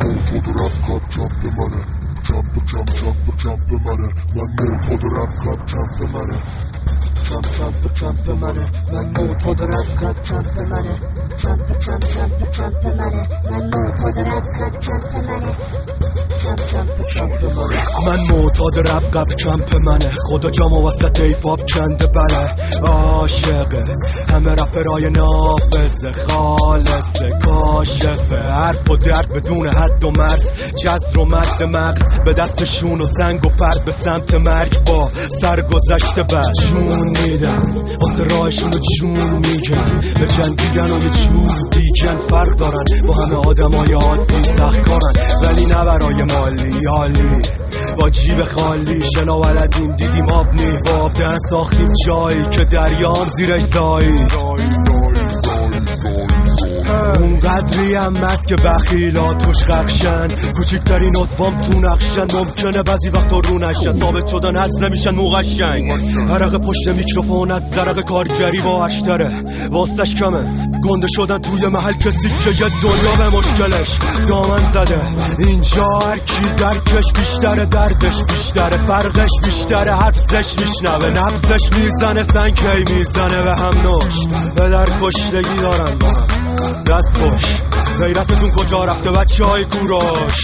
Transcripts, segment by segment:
معتاد رپ کپ کپ منه، کپ کپ کپ کپ منه، من معتاد رپ کپ کپ منه، کپ کپ کپ منه، من معتاد رپ کپ کپ منه، کپ کپ کپ کپ منه، من معتاد رپ کپ کپ منه. من معتاد رپ قب کمپ منه، خدا جامو وسط ایپاپ کنده بله. عاشقه همه رپرای نافذه، خالصه کاشفه، حرف و درد بدون حد و مرز، جزر و مد مغز به دستشون و سنگ و پرد به سمت مرگ با سرگذشته بد جون میدن واسه راهشون و جون میگن، به جنگیدن و یه جور دیگن فرق دارن با همه آدمای عادی، سخت کارن ولی نه برای مالی حالی، با جیب خالی شنا ولدیم دیدیم آب نی، با آب دهن ساختیم جایی که دریام زیرش زایی. اون قدری هم هست که بخیلا توش غرقشن، کوچکترین عضوام تو نقشن، ممکنه بعضی وقتا رو نشن، ثابت شدن از نمیشن موقشنگ. عرق پشت میکروفون از زرق کارگری با اشتره، واسش کمه گنده شدن توی محل کسی که یه دنیا به مشکلش دامن زده. اینجا هر کی درکش بیشتره، دردش بیشتره، فرقش بیشتره، حفظش میشنوه، نبزش میزنه، سنگ هی میزنه به هم نوش، به در کشتگی دارن با هم دست خوش. غیرتتون کجا رفته بچه های کوروش؟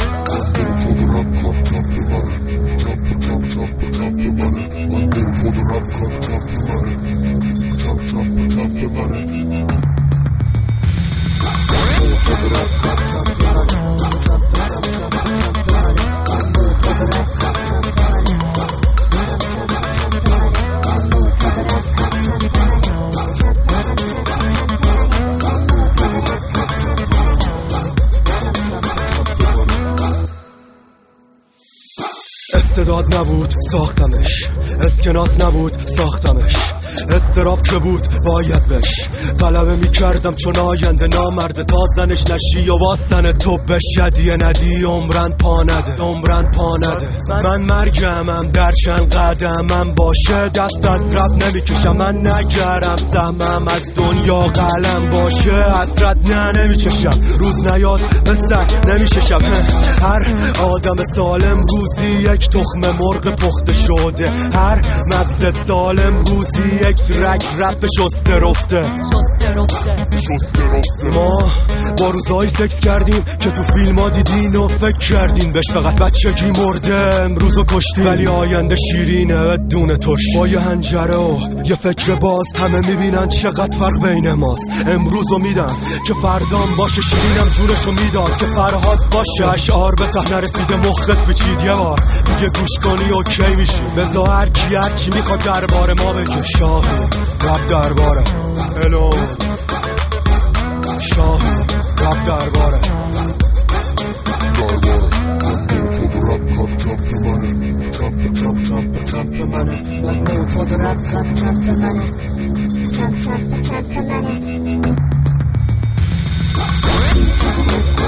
استعداد نبود ساختمش، اسکناس نبود ساختمش، استراب که بود باید بش غلبه میکردم چون آینده نامرده، تا زنش نشی و واسن تو بشدیه ندی عمرن پا نده. من مرگمم در چند قدمم باشه، دست از رب نمیکشم، من نگرم سهمم از دنیا قلم باشه، حسرت نمیچشم، روز نیاد به سر نمیششم. هر آدم سالم روزی یک تخم مرغ پخته شده، هر مغز سالم روزی یک ترک رپ شسته رفته. ما با روزایی سکس کردیم که تو فیلم ها دیدین و فکر کردین بهش، فقط بچگی مرده امروزو کشتیم، ولی آینده شیرینه بدون توش. با یه هنجره و یه فکر باز همه میبینن چقدر فرق بین ماست، امروزو میدن که فردام باشه، شیرینم جونشو میداد که فرهاد باشه، اشعار به ته نرسیده مخت پیچید، یه بار دیگه گوش کنی اوکی میشی، بزا هر کی هر چی میخواد درباره ما بگه. شاهی رب درباره الو، شاهی رب درباره من معتاد رپ کپ کپ منه، کپ کپ کپ منه.